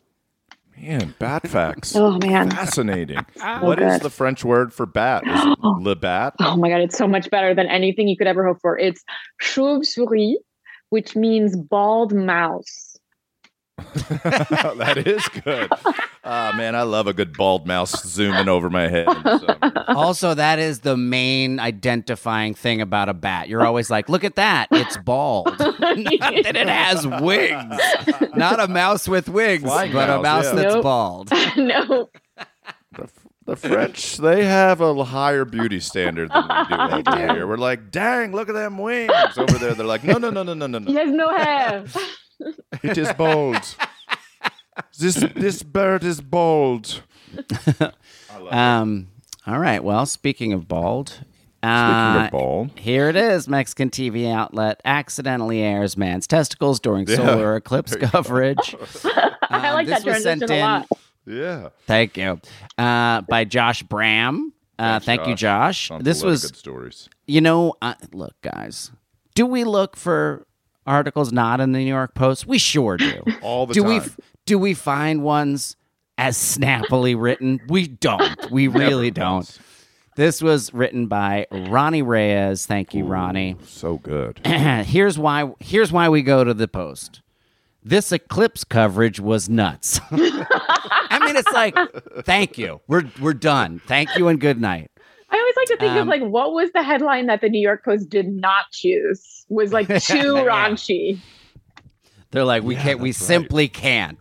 Man, bat facts. Oh man. Fascinating. Oh, What is good. the French word for bat? Is it le bat? Oh my God, it's so much better than anything you could ever hope for. It's chauve-souris, which means bald mouse. That is good. Ah, man, I love a good bald mouse zooming over my head. So. Also, that is the main identifying thing about a bat. You're always like, look at that. It's bald. Not that it has wings. Not a mouse with wings, Flying but a mouse, mouse yeah. that's Nope. bald. No. The, the French, they have a higher beauty standard than we do over here. We're like, dang, look at them wings. Over there, they're like, no, no, no, no, no, no, He no. has no hair. It is bold. This this bird is bold. Um, all right. Well, speaking of bald, Speaking uh, of bald, here it is. Mexican T V outlet accidentally airs man's testicles during Yeah. solar eclipse coverage. I like Um, this that was sent transition a lot. yeah. Thank you. Uh, by Josh Bram. Uh, Thanks, thank you, Josh. Sounds This a lot of was, good stories. you know, uh, look, guys. Do we look for articles not in the New York Post? We sure do. All the do time. we? Do we find ones as snappily written? We don't. We really Never don't. once. This was written by Ronnie Reyes. Thank you, Ronnie. So good. here's why. Here's why we go to the Post. This eclipse coverage was nuts. I mean, it's like, thank you. We're we're done. Thank you and good night. I always like to think of Um, like what was the headline that the New York Post did not choose was like too raunchy. They're like, we can't. We simply can't.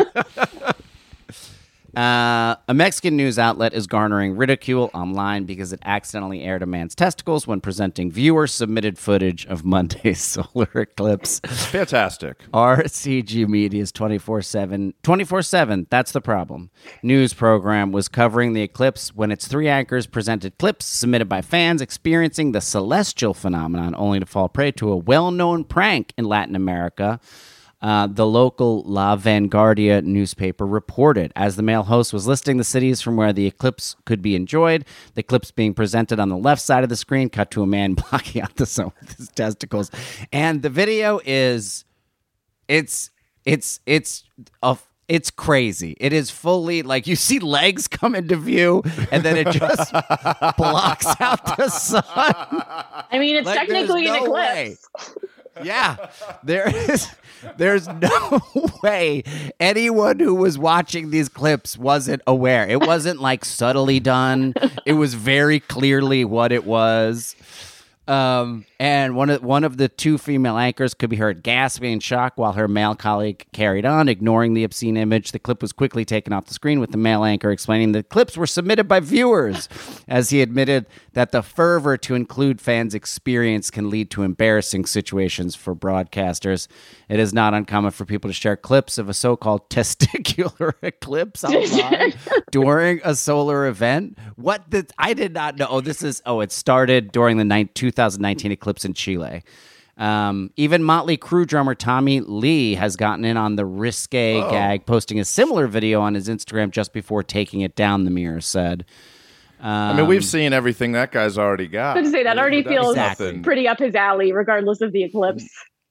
Uh, a Mexican news outlet is garnering ridicule online because it accidentally aired a man's testicles when presenting viewer-submitted footage of Monday's solar eclipse. Fantastic. R C G Media's twenty-four seven, twenty-four seven, that's the problem, news program was covering the eclipse when its three anchors presented clips submitted by fans experiencing the celestial phenomenon only to fall prey to a well-known prank in Latin America. Uh, the local La Vanguardia newspaper reported as the male host was listing the cities from where the eclipse could be enjoyed. The clips being presented on the left side of the screen cut to a man blocking out the sun with his testicles, and the video is, it's it's it's a. It's crazy. It is fully like you see legs come into view, and then it just blocks out the sun. I mean, it's Like, technically there's an no eclipse. Yeah, there is. There's no way anyone who was watching these clips wasn't aware. It wasn't like subtly done. It was very clearly what it was. Um, And one of one of the two female anchors could be heard gasping in shock while her male colleague carried on, ignoring the obscene image. The clip was quickly taken off the screen, with the male anchor explaining that clips were submitted by viewers, as he admitted that the fervor to include fans' experience can lead to embarrassing situations for broadcasters. It is not uncommon for people to share clips of a so-called testicular eclipse online during a solar event. What the? I did not know. Oh, this is. Oh, it started during the ni- two thousand nineteen eclipse in Chile. Um, even Motley Crue drummer Tommy Lee has gotten in on the risque oh. gag, posting a similar video on his Instagram just before taking it down, the Mirror said. Um, I mean, we've seen everything that guy's already got. I was going to say, that already feels exactly. pretty up his alley, regardless of the eclipse.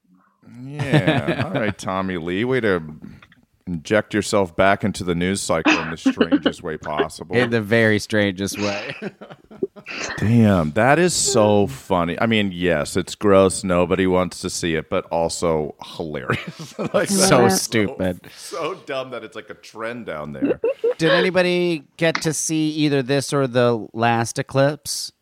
Yeah. All right, Tommy Lee. Way to inject yourself back into the news cycle in the strangest way possible. In the very strangest way. Damn, that is so funny. I mean, yes, it's gross. Nobody wants to see it, but also hilarious. Like, so stupid. So, so dumb that it's like a trend down there. Did anybody get to see either this or the last eclipse?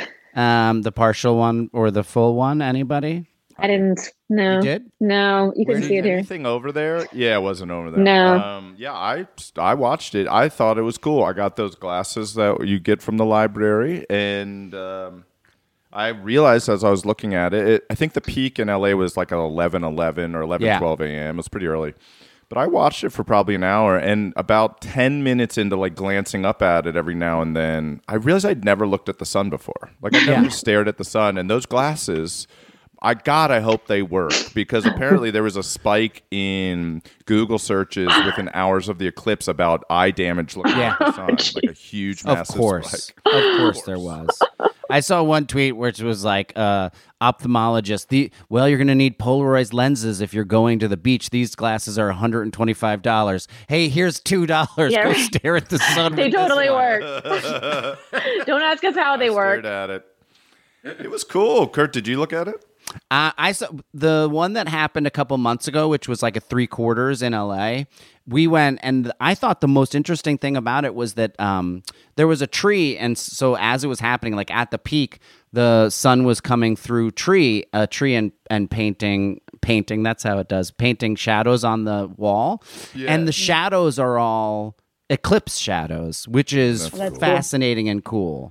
Um, the partial one or the full one? Anybody? I didn't. No. You did? No, you Where couldn't see it here. Anything over there? Yeah, it wasn't over there. No. Um, yeah, I I watched it. I thought it was cool. I got those glasses that you get from the library, and um, I realized as I was looking at it, it, I think the peak in L A was like at eleven eleven or eleven Yeah. twelve a.m. It was pretty early. But I watched it for probably an hour, and about ten minutes into like glancing up at it every now and then, I realized I'd never looked at the sun before. Like I never Yeah. stared at the sun, and those glasses... I God, I hope they work, because apparently there was a spike in Google searches within hours of the eclipse about eye damage looking Yeah. at the sun, like a huge, Of massive course. spike. Of course there was. I saw one tweet which was like, uh, ophthalmologist, the well, you're going to need polarized lenses if you're going to the beach. These glasses are one hundred twenty-five dollars. Hey, here's two dollars. Yeah, Go right. stare at the sun. They with this totally one. work. Don't ask us how they I work. stared at it. It was cool. Kurt, did you look at it? Uh, I saw the one that happened a couple months ago, which was like a three quarters in L A. We went, and I thought the most interesting thing about it was that um, there was a tree, and so as it was happening, like at the peak, the sun was coming through tree, a tree, and and painting, painting. That's how it does, painting shadows on the wall, Yeah. and the shadows are all eclipse shadows, which is That's cool. fascinating and cool.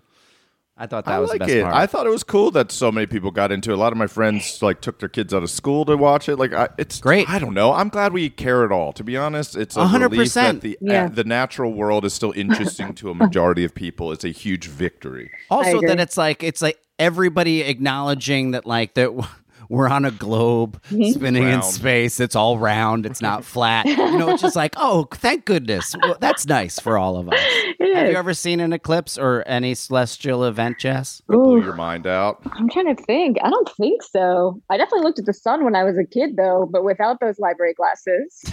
I thought that I was like the best it. part. I thought it was cool that so many people got into it. A lot of my friends like took their kids out of school to watch it. Like, I, it's Great. I don't know. I'm glad we care at all. To be honest, it's a one hundred relief percent. that the Yeah. uh, the natural world is still interesting to a majority of people. It's a huge victory. Also, agree. that it's like it's like everybody acknowledging that like that we're on a globe spinning in Round. space. It's all round. It's not flat. You know, it's just like, oh, thank goodness. Well, that's nice for all of us. It Have is. you ever seen an eclipse or any celestial event, Jess? That blew Ooh. your mind out. I'm trying to think. I don't think so. I definitely looked at the sun when I was a kid, though, but without those library glasses.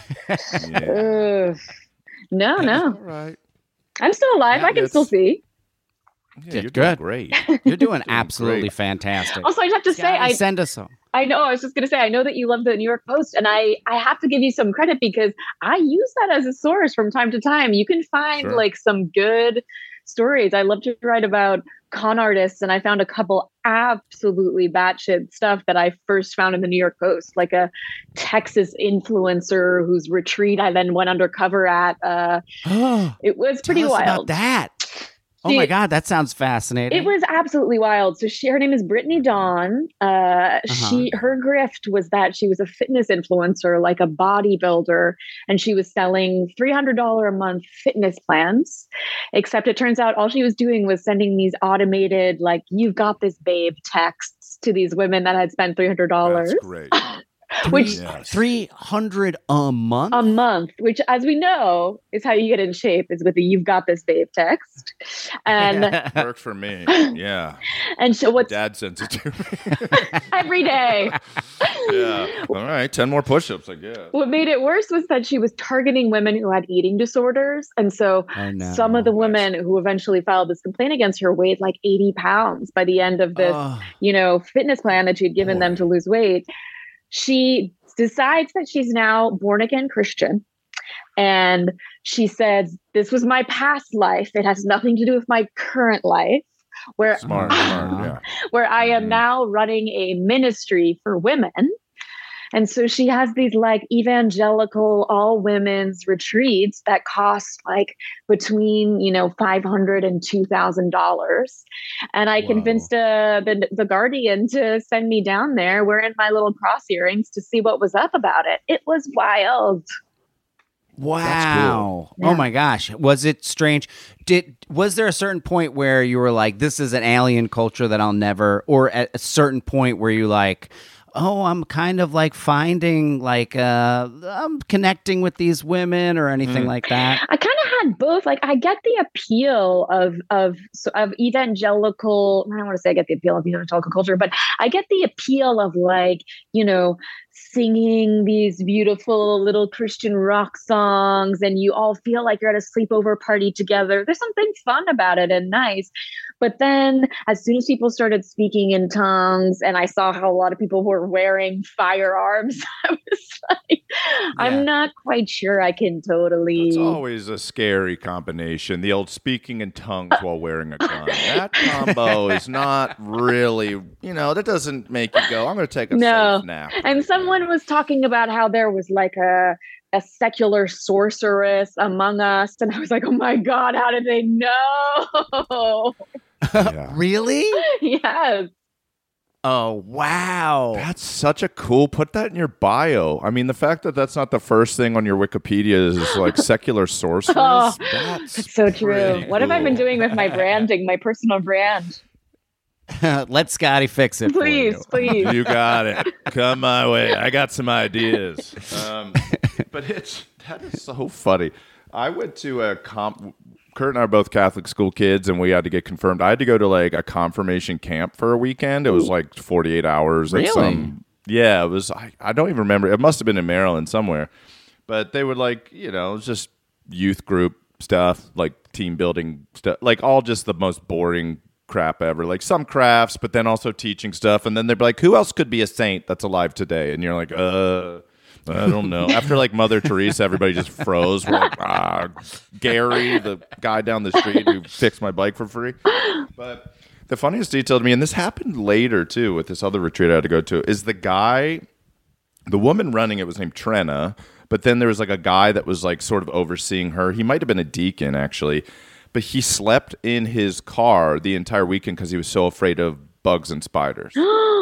Yeah. Ugh. No, All no. right. I'm still alive. Yeah, I can it's- still see. Yeah, Did you're good. doing great. You're doing absolutely great. fantastic. Also, I have to say, Scotty, I send us some. I know. I was just going to say, I know that you love the New York Post, and I, I have to give you some credit because I use that as a source from time to time. You can find Sure. like some good stories. I love to write about con artists, and I found a couple absolutely batshit stuff that I first found in the New York Post, like a Texas influencer whose retreat I then went undercover at. Uh, it was pretty Tell us wild. about that. Oh See, my God, that sounds fascinating. It was absolutely wild. So she, her name is Brittany Dawn. Uh, She, her grift was that she was a fitness influencer, like a bodybuilder, and she was selling three hundred dollars a month fitness plans. Except it turns out all she was doing was sending these automated, like, "You've got this, babe" texts to these women that had spent three hundred dollars That's great. which Yes. three hundred a month. a month, which, as we know, is how you get in shape, is with the "You've got this, babe" text. And Worked for me. Yeah. and so what's Dad sends it to me. every day. Yeah. All right. ten more push-ups, I guess. What made it worse was that she was targeting women who had eating disorders. And so Oh, no. some of the women who eventually filed this complaint against her weighed like eighty pounds by the end of this, Oh. you know, fitness plan that she had given them to lose weight. She decides that she's now born again Christian. And she said, "This was my past life. It has nothing to do with my current life. where Smart, smart, yeah. where I am now running a ministry for women. And so she has these like evangelical all women's retreats that cost like between, you know, five hundred dollars and two thousand dollars. And I Whoa. convinced uh, the, the Guardian to send me down there wearing my little cross earrings to see what was up about it. It was wild. Wow. Yeah. Oh my gosh. Was it strange? Did was there a certain point where you were like, this is an alien culture that I'll never, or at a certain point where you like, oh, I'm kind of like finding like uh I'm connecting with these women or anything mm. like that? I kind of had both. Like I get the appeal of of of evangelical, I don't want to say I get the appeal of evangelical culture, but I get the appeal of like, you know, singing these beautiful little Christian rock songs and you all feel like you're at a sleepover party together. There's something fun about it and nice. But then as soon as people started speaking in tongues and I saw how a lot of people were wearing firearms, I was like, yeah. I'm not quite sure I can totally. It's always a scary combination. The old speaking in tongues while wearing a gun. That combo is not really, you know, that doesn't make you go, I'm going to take a no. safe nap. And someone was talking about how there was like a a secular sorceress among us. And I was like, oh my God, how did they know? Yeah. Really? Yes. Oh, wow. That's such a cool, put that in your bio. I mean, the fact that that's not the first thing on your Wikipedia is like secular sorceress. Oh, that's so true. What cool. have I been doing with my branding, my personal brand? Let Scotty fix it please, for you. please. You got it. Come my way. I got some ideas. Um, but it's that is so funny. I went to a comp. Kurt and I are both Catholic school kids, and we had to get confirmed. I had to go to like a confirmation camp for a weekend. It was like forty-eight hours. Really? Some, yeah, it was. I, I don't even remember. It must have been in Maryland somewhere. But they would like, you know, it was just youth group stuff, like team building stuff, like all just the most boring crap ever. Like some crafts, but then also teaching stuff. And then they'd be like, who else could be a saint that's alive today? And you're like, uh... I don't know. After like Mother Teresa, everybody just froze. We're like, ah, Gary, the guy down the street who fixed my bike for free. But the funniest detail to me, and this happened later too with this other retreat I had to go to, is the guy, the woman running it was named Trenna, but then there was like a guy that was like sort of overseeing her. He might have been a deacon actually, but he slept in his car the entire weekend because he was so afraid of bugs and spiders.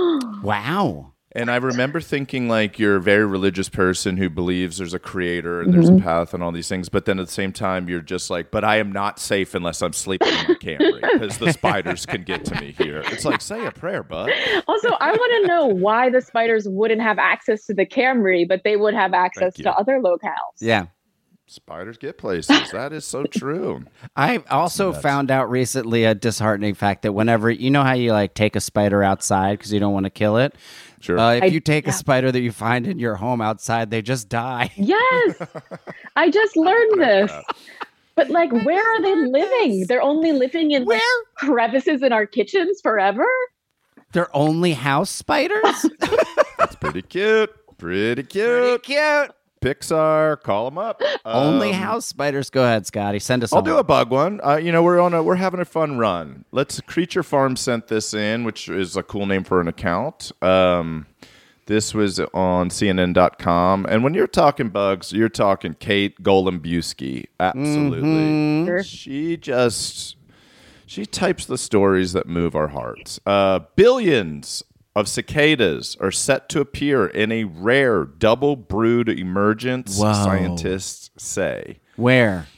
Wow. And I remember thinking, like, you're a very religious person who believes there's a creator and there's a path and all these things. But then at the same time, you're just like, but I am not safe unless I'm sleeping in my Camry because the spiders can get to me here. It's like, say a prayer, bud. Also, I want to know why the spiders wouldn't have access to the Camry, but they would have access to other locales. Yeah. Spiders get places. That is so true. I also found out recently a disheartening fact that whenever, you know how you like take a spider outside because you don't want to kill it? Sure. Uh, if I, you take yeah. a spider that you find in your home outside, they just die. Yes. I just learned this. But like, where are they living? They're only living in Where? like, crevices in our kitchens forever? They're only house spiders? That's pretty cute. Pretty cute. Pretty cute. Pixar, call them up. Only Um, house spiders. Go ahead, Scotty. Send us. I'll on. do a bug one. Uh, you know, we're on a we're having a fun run. Let's Creature Farm sent this in, which is a cool name for an account. Um, this was on C N N dot com, and when you're talking bugs, you're talking Kate Golombiewski. Absolutely, Mm-hmm. she just she types the stories that move our hearts. Uh, billions of cicadas are set to appear in a rare double brood emergence, Whoa. scientists say. Where?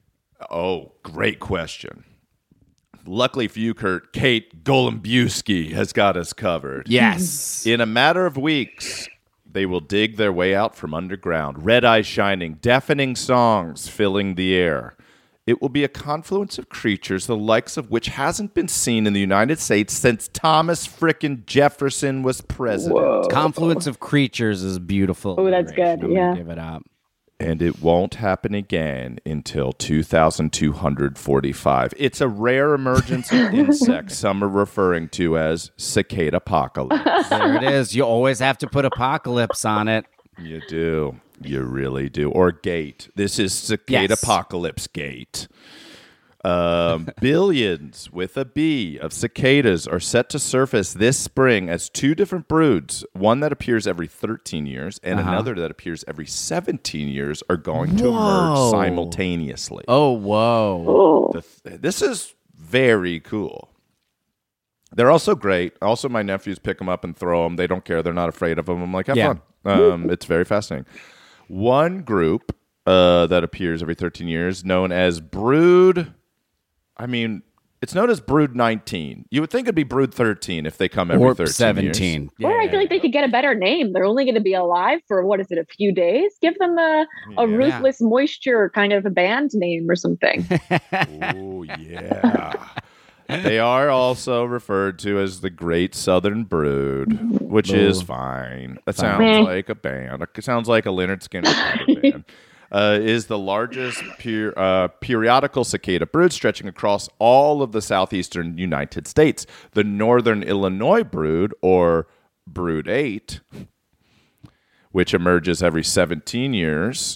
Oh, great question. Luckily for you, Kurt, Kate Golombiewski has got us covered. Yes. In a matter of weeks, they will dig their way out from underground, red eyes shining, deafening songs filling the air. It will be a confluence of creatures the likes of which hasn't been seen in the United States since Thomas frickin' Jefferson was president. Whoa. Confluence of creatures is beautiful. Oh, that's alliteration. good. I'm gonna Yeah. Give it up. And it won't happen again until two thousand two hundred forty-five. It's a rare emergence of insects some are referring to as cicada apocalypse. There it is. You always have to put apocalypse on it. You do. You really do. Or gate. This is cicada Yes. apocalypse gate. Um, billions with a B of cicadas are set to surface this spring as two different broods. One that appears every thirteen years and Uh-huh. another that appears every seventeen years are going to Whoa. emerge simultaneously. Oh, whoa. Oh, The th- this is very cool. They're also great. Also, my nephews pick them up and throw them. They don't care. They're not afraid of them. I'm like, have Yeah. fun. Um, it's very fascinating. One group uh, that appears every thirteen years, known as brood. I mean, it's known as brood nineteen. You would think it'd be brood thirteen if they come every Or thirteen seventeen. years. or I feel like they could get a better name. They're only going to be alive for what is it, a few days? Give them a, a Yeah. ruthless moisture kind of a band name or something. Oh, yeah. They are also referred to as the Great Southern Brood, which is fine. That sounds Meh. like a band. It sounds like a Leonard Skinner cover band. Uh, is the largest per, uh, periodical cicada brood stretching across all of the southeastern United States. The northern Illinois brood, or Brood eight, which emerges every seventeen years.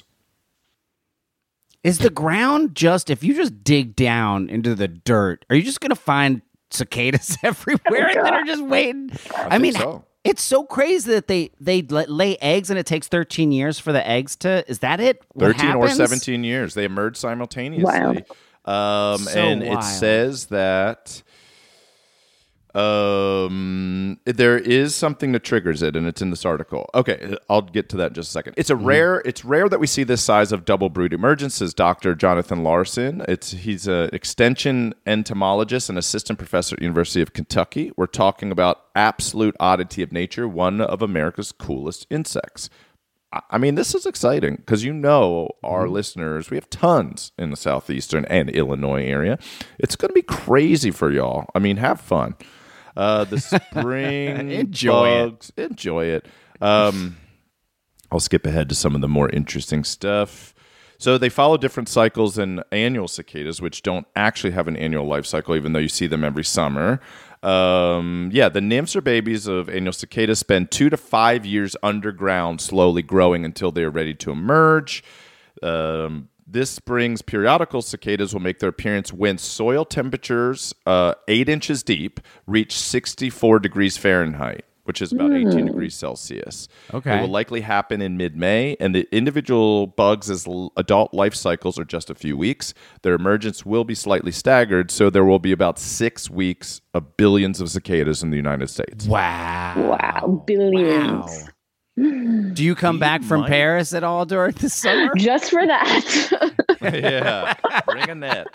Is the ground just, if you just dig down into the dirt, are you just going to find cicadas everywhere that are just waiting? I, think mean, so. it's so crazy that they, they la- lay eggs and it takes thirteen years for the eggs to, is that it? What thirteen or happens? seventeen years. They emerge simultaneously. Um, So and it wild. says that um, there is something that triggers it, and it's in this article. Okay, I'll get to that in just a second. It's a Mm-hmm. rare. It's rare that we see this size of double brood emergence, says Doctor Jonathan Larson. It's he's an extension entomologist and assistant professor at University of Kentucky. We're talking about absolute oddity of nature, one of America's coolest insects. I mean, this is exciting because you know our listeners, we have tons in the southeastern and Illinois area. It's going to be crazy for y'all. I mean, have fun. Uh, the spring Enjoy it. bugs, enjoy it. Um, I'll skip ahead to some of the more interesting stuff. So they follow different cycles than annual cicadas, which don't actually have an annual life cycle, even though you see them every summer. Um, yeah, the nymphs or babies of annual cicadas spend two to five years underground, slowly growing until they are ready to emerge. Um, this spring's periodical cicadas will make their appearance when soil temperatures uh, eight inches deep reach sixty-four degrees Fahrenheit, which is about eighteen degrees Celsius. Okay. It will likely happen in mid-May, and the individual bugs' l- adult life cycles are just a few weeks. Their emergence will be slightly staggered, so there will be about six weeks of billions of cicadas in the United States. Wow. Wow, billions. Do you come back from might. Paris at all during the summer? Just for that. Yeah, bring a net.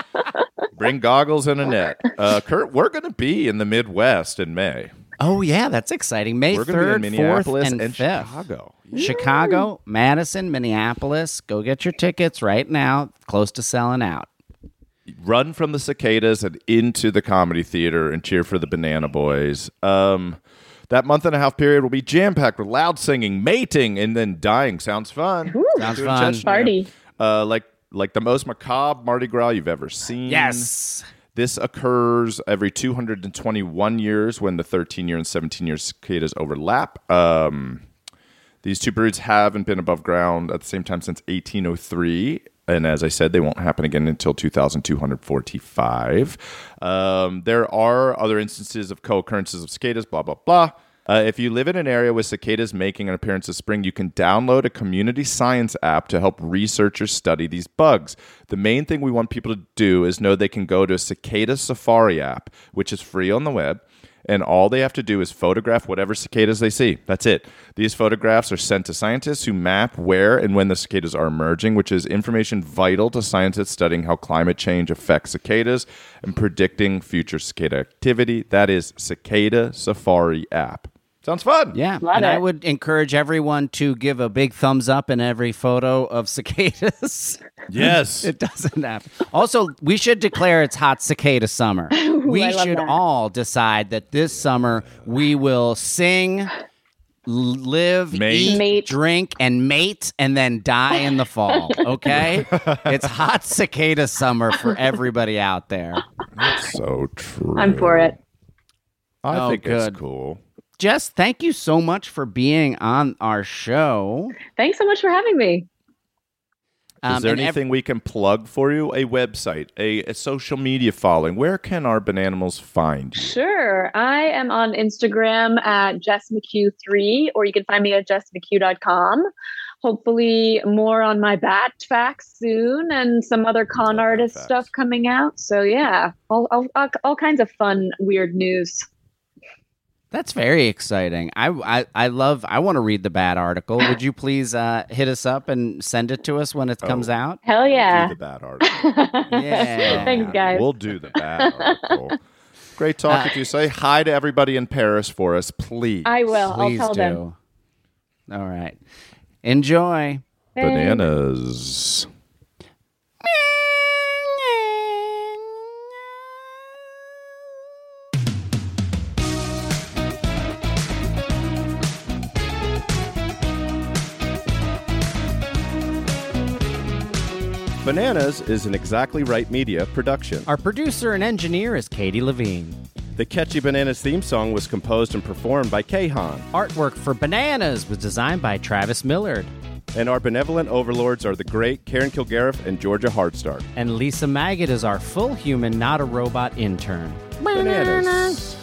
Bring goggles and a net. Uh, Kurt, we're going to be in the Midwest in May. Oh, yeah, that's exciting. May We're going to be in third, fourth, Minneapolis and, and, fifth. Chicago. Chicago, Madison, Minneapolis. Go get your tickets right now. Close to selling out. Run from the cicadas and into the comedy theater and cheer for the Banana Boys. Um, that month and a half period will be jam-packed with loud singing, mating, and then dying. Sounds fun. Sounds Do it in fun. Chechnya. Party. Uh, like like the most macabre Mardi Gras you've ever seen. Yes. This occurs every two hundred twenty-one years when the thirteen-year and seventeen-year cicadas overlap. Um, these two broods haven't been above ground at the same time since eighteen oh three. And as I said, they won't happen again until two thousand two hundred forty-five. Um, there are other instances of co-occurrences of cicadas, blah, blah, blah. Uh, if you live in an area with cicadas making an appearance this spring, you can download a community science app to help researchers study these bugs. The main thing we want people to do is know they can go to a Cicada Safari app, which is free on the web, and all they have to do is photograph whatever cicadas they see. That's it. These photographs are sent to scientists who map where and when the cicadas are emerging, which is information vital to scientists studying how climate change affects cicadas and predicting future cicada activity. That is Cicada Safari app. Sounds fun. Yeah, Love and I it. would encourage everyone to give a big thumbs up in every photo of cicadas. Yes. It doesn't happen. Also, we should declare it's hot cicada summer. we I love should that. all decide that this summer we will sing, l- live, Mate. eat, Mate. drink, and mate, and then die in the fall. Okay? It's hot cicada summer for everybody out there. That's so true. I'm for it. I Oh, think good. it's cool. Jess, thank you so much for being on our show. Thanks so much for having me. Um, Is there and ev- anything we can plug for you? A website, a, a social media following. Where can our Bananimals find you? Sure. I am on Instagram at Jess McHugh three, or you can find me at jess m c hugh dot com. Hopefully more on my bat facts soon and some other con artist stuff coming out. So yeah, all, all, all, all kinds of fun, weird news. That's very exciting. I, I, I love, I want to read the Bat article. Would you please uh, hit us up and send it to us when it comes Oh. out? Hell yeah. Do the bad article. Yeah. Thanks, guys. We'll do the bad article. Great talking to you. Say hi to everybody in Paris for us, please. I will. Please I'll tell do. them. All right. Enjoy. Bananas. Bananas is an Exactly Right Media production. Our producer and engineer is Katie Levine. The catchy Bananas theme song was composed and performed by Kahan. Artwork for Bananas was designed by Travis Millard. And our benevolent overlords are the great Karen Kilgariff and Georgia Hardstark. And Lisa Maggot is our full human, not a robot intern. Bananas.